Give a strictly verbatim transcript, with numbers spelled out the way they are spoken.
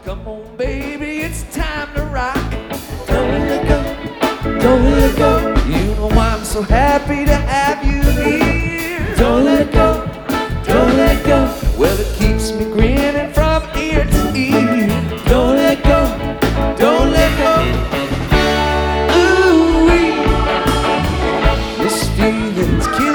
Come on, baby, it's time to rock. Don't let go, don't let go. You know I'm so happy to have you here. Don't let go, don't let go. Well, it keeps me grinning from ear to ear. Don't let go, don't let go. Ooh-wee, this feeling's killing